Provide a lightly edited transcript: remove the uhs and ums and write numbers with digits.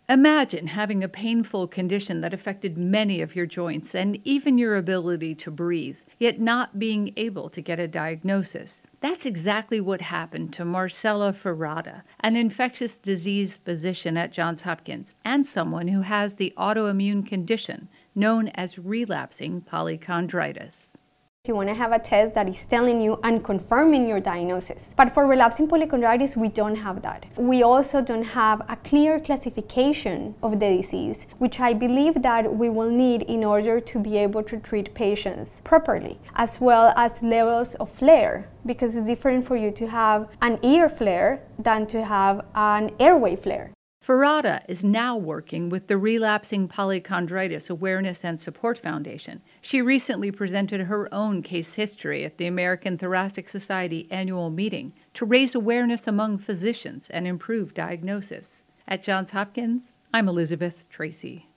Imagine having a painful condition that affected many of your joints and even your ability to breathe, yet not being able to get a diagnosis. That's exactly what happened to Marcela Ferrata, an infectious disease physician at Johns Hopkins and someone who has the autoimmune condition known as relapsing polychondritis. You want to have a test that is telling you and confirming your diagnosis. But for relapsing polychondritis, we don't have that. We also don't have a clear classification of the disease, which I believe that we will need in order to be able to treat patients properly, as well as levels of flare, because it's different for you to have an ear flare than to have an airway flare. Ferrata is now working with the Relapsing Polychondritis Awareness and Support Foundation. She recently presented her own case history at the American Thoracic Society annual meeting to raise awareness among physicians and improve diagnosis. At Johns Hopkins, I'm Elizabeth Tracy.